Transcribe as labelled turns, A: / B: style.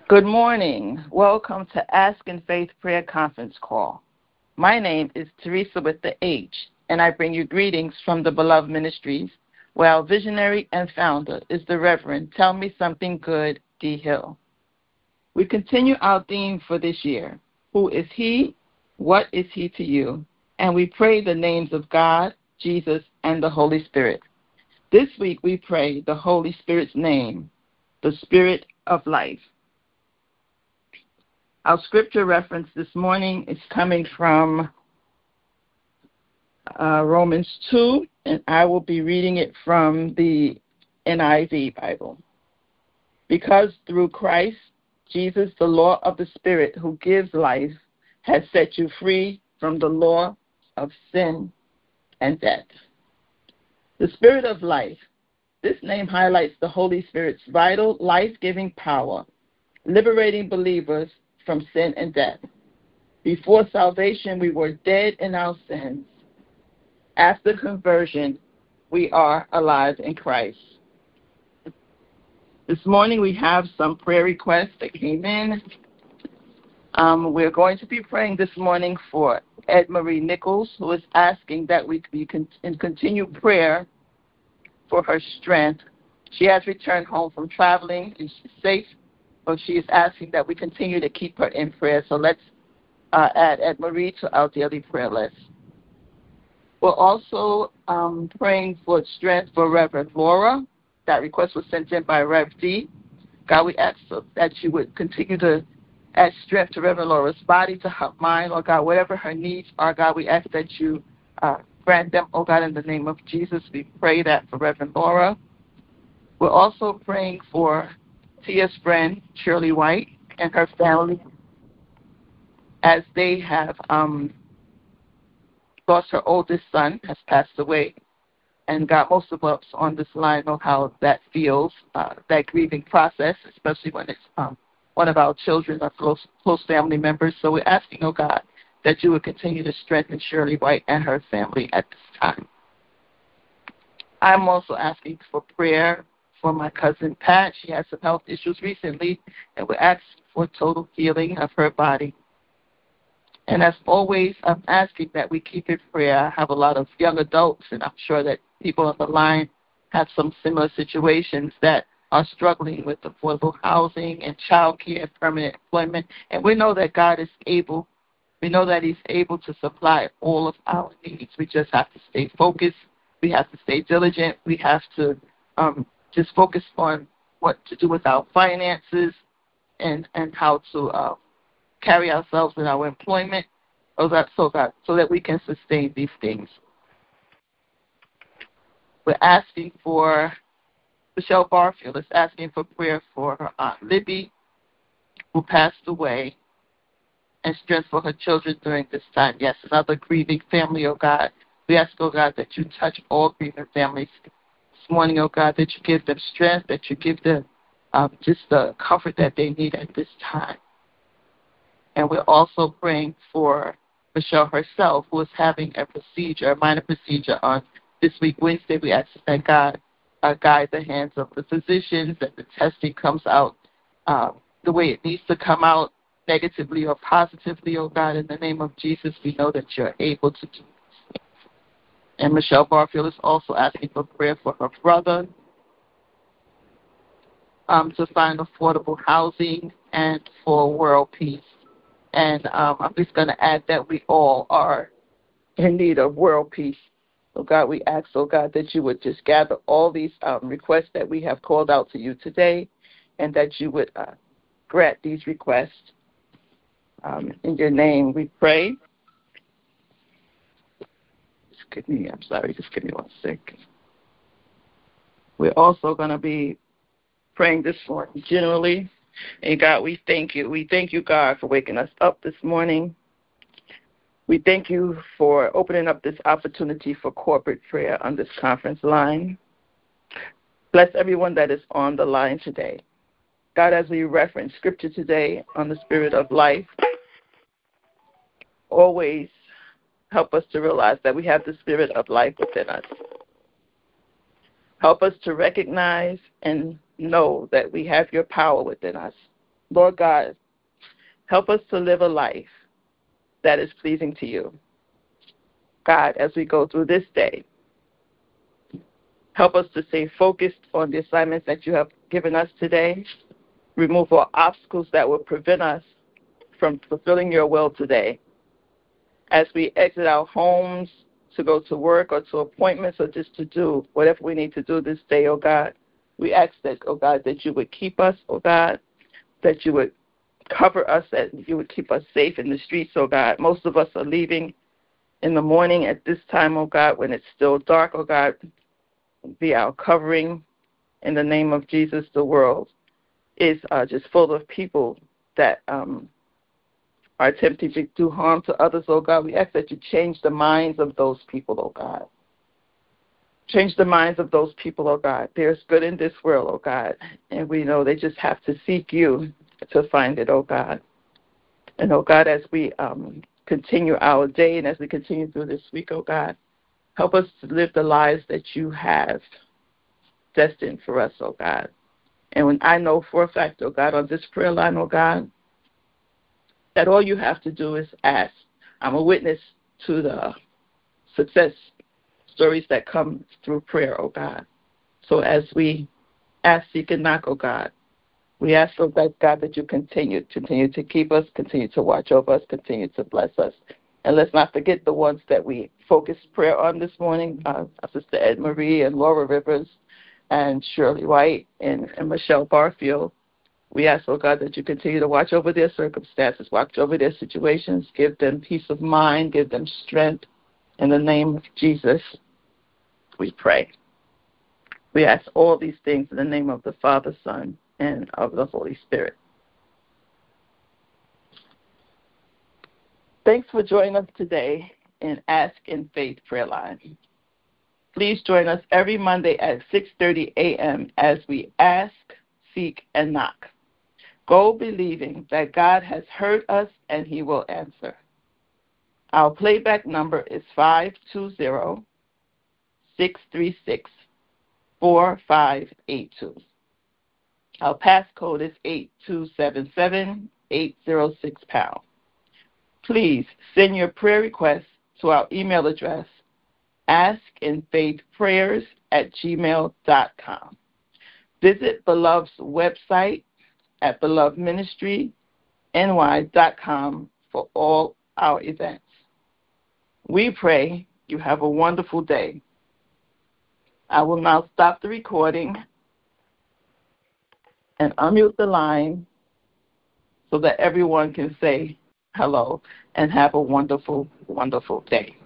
A: Good morning. Welcome to Ask in Faith Prayer Conference Call. My name is Teresa with the H, and I bring you greetings from the Beloved Ministries, where our visionary and founder is the Reverend Tell Me Something Good, D. Hill. We continue our theme for this year. Who is He? What is He to you? And we pray the names of God, Jesus, and the Holy Spirit. This week we pray the Holy Spirit's name, the Spirit of Life. Our scripture reference this morning is coming from Romans 2, and I will be reading it from the NIV Bible. Because through Christ Jesus, the law of the Spirit who gives life, has set you free from the law of sin and death. The Spirit of life. This name highlights the Holy Spirit's vital, life-giving power, liberating believers from sin and death. Before salvation, we were dead in our sins. After conversion, we are alive in Christ. This morning, we have some prayer requests that came in. We're going to be praying this morning for Ed Marie Nichols, who is asking that we be in continued prayer for her strength. She has returned home from traveling and she's safe. So she is asking that we continue to keep her in prayer. So let's add Ed Marie to our daily prayer list. We're also praying for strength for Reverend Laura. That request was sent in by Rev D. God, we ask that you would continue to add strength to Reverend Laura's body, to her mind, oh God, whatever her needs are, God, we ask that you grant them, oh God, in the name of Jesus. We pray that for Reverend Laura. We're also praying for Tia's friend, Shirley White, and her family, as they have lost her oldest son, has passed away. And God, most of us on this line know how that feels, that grieving process, especially when it's one of our children, our close family members. So we're asking, oh God, that you would continue to strengthen Shirley White and her family at this time. I'm also asking for prayer for my cousin Pat. She had some health issues recently, and we're asking for total healing of her body. And as always, I'm asking that we keep in prayer. I have a lot of young adults, and I'm sure that people on the line have some similar situations that are struggling with affordable housing and child care and permanent employment. And we know that God is able. We know that He's able to supply all of our needs. We just have to stay focused. We have to stay diligent. We have to just focus on what to do with our finances and how to carry ourselves in our employment so that we can sustain these things. We're asking for Michelle Barfield is asking for prayer for her Aunt Libby, who passed away, and strength for her children during this time. Yes, another grieving family, oh God. We ask, oh God, that you touch all grieving families this morning, oh God, that you give them strength, that you give them just the comfort that they need at this time. And we're also praying for Michelle herself, who is having a minor procedure on this week, Wednesday. We ask that God guide the hands of the physicians, that the testing comes out the way it needs to come out, negatively or positively, oh God. In the name of Jesus, we know that you're able to do this. And Michelle Barfield is also asking for prayer for her brother to find affordable housing and for world peace. And I'm just going to add that we all are in need of world peace. So, God, we ask, oh God, that you would just gather all these requests that we have called out to you today, and that you would grant these requests. In your name we pray. Just give me one second. We're also going to be praying this morning generally. And God, we thank you. We thank you, God, for waking us up this morning. We thank you for opening up this opportunity for corporate prayer on this conference line. Bless everyone that is on the line today. God, as we reference scripture today on the Spirit of life, always help us to realize that we have the Spirit of life within us. Help us to recognize and know that we have your power within us. Lord God, help us to live a life that is pleasing to you. God, as we go through this day, help us to stay focused on the assignments that you have given us today. Remove all obstacles that will prevent us from fulfilling your will today. As we exit our homes to go to work or to appointments or just to do whatever we need to do this day, oh God, we ask that, oh God, that you would keep us, oh God, that you would cover us, that you would keep us safe in the streets, oh God. Most of us are leaving in the morning at this time, oh God, when it's still dark, oh God. Be our covering in the name of Jesus. The world is just full of people that are attempting to do harm to others, oh God. We ask that you change the minds of those people, oh God. Change the minds of those people, oh God. There's good in this world, oh God, and we know they just have to seek you to find it, oh God. And, oh God, as we continue our day and as we continue through this week, oh God, help us to live the lives that you have destined for us, oh God. And when I know for a fact, oh God, on this prayer line, oh God, that all you have to do is ask. I'm a witness to the success stories that come through prayer, oh God. So as we ask, seek, and knock, oh God, we ask, oh God, that you continue to keep us, continue to watch over us, continue to bless us. And let's not forget the ones that we focused prayer on this morning, Sister Ed Marie and Laura Rivers and Shirley White and Michelle Barfield. We ask, oh God, that you continue to watch over their circumstances, watch over their situations, give them peace of mind, give them strength. In the name of Jesus, we pray. We ask all these things in the name of the Father, Son, and of the Holy Spirit. Thanks for joining us today in Ask in Faith Prayer Line. Please join us every Monday at 6:30 a.m. as we ask, seek, and knock. Go believing that God has heard us and he will answer. Our playback number is 520-636-4582. Our passcode is 8277-806#. Please send your prayer requests to our email address, askinfaithprayers@gmail.com. Visit Beloved's website at belovedministryny.com for all our events. We pray you have a wonderful day. I will now stop the recording and unmute the line so that everyone can say hello and have a wonderful, wonderful day.